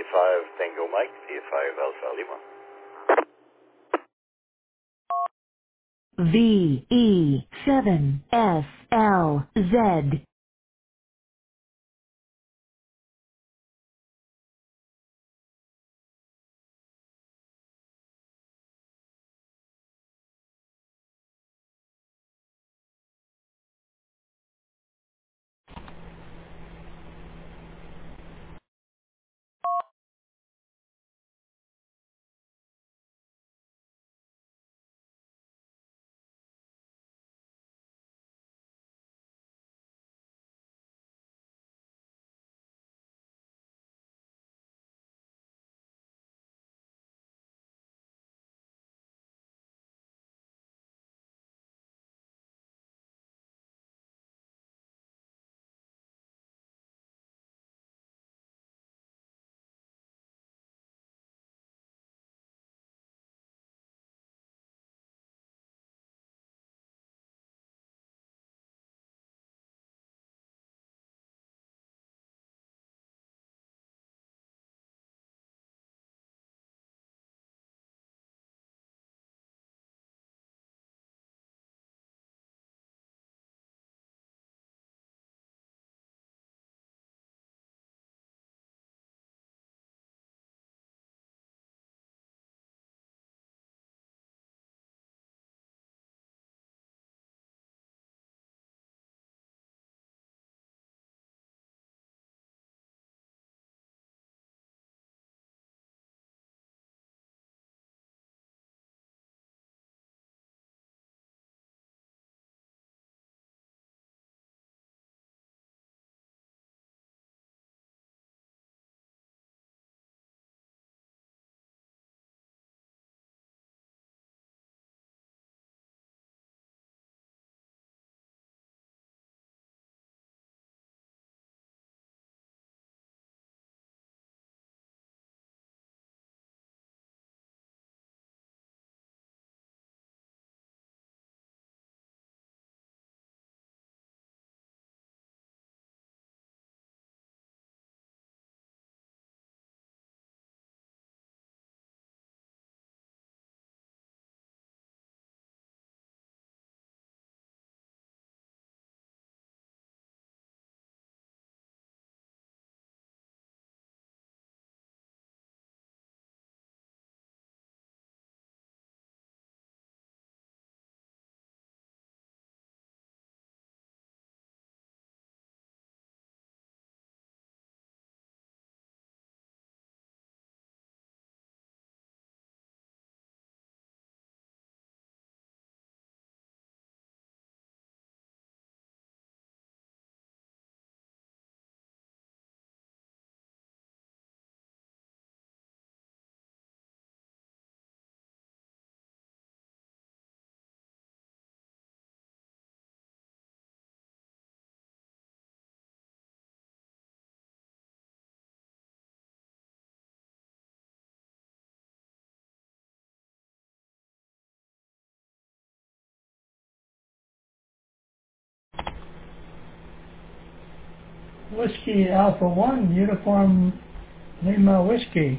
5 Tango Mike, V5 Alpha Lima. VE7SLZ. Whiskey Alpha 1, Uniform Lima Whiskey.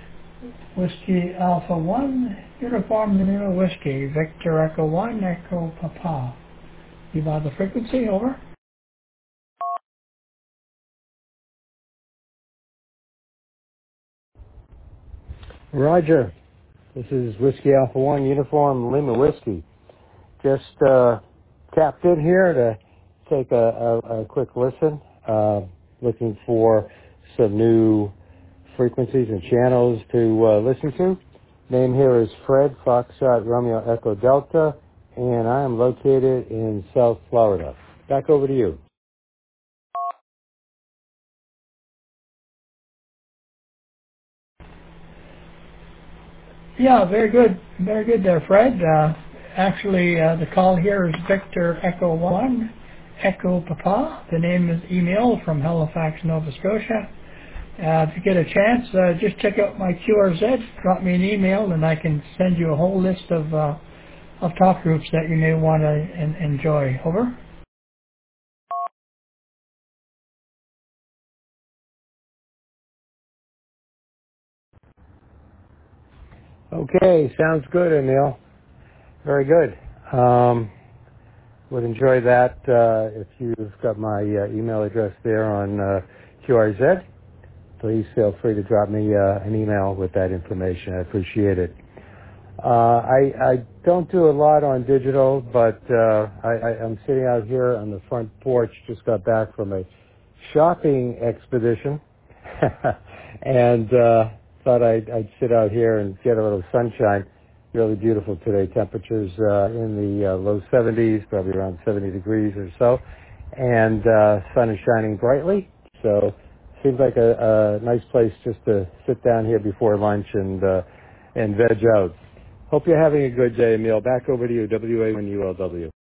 Whiskey Alpha 1, Uniform Lima Whiskey. Victor Echo 1, Echo Papa. You have the frequency, over? Roger. This is Whiskey Alpha 1 Uniform Lima Whiskey. Just tapped in here to take a quick listen. Looking for some new frequencies and channels to listen to. Name here is Fred, Foxtrot Romeo Echo Delta, and I am located in South Florida. Back over to you. Yeah, very good. Very good there, Fred. Actually, the call here is Victor Echo 1, Echo Papa. The name is email from Halifax, Nova Scotia. If you get a chance, just check out my QRZ, drop me an email, and I can send you a whole list of talk groups that you may want to enjoy. Over. Okay, sounds good, Emil. Very good. Would enjoy that if you've got my email address there on QRZ. Please feel free to drop me an email with that information. I appreciate it. I don't do a lot on digital, but I'm sitting out here on the front porch. Just got back from a shopping expedition, and thought I'd sit out here and get a little sunshine. Really beautiful today. Temperatures in the low 70s, probably around 70 degrees or so, and sun is shining brightly. So seems like a nice place just to sit down here before lunch and veg out. Hope you're having a good day, Emil. Back over to you, WA1ULW.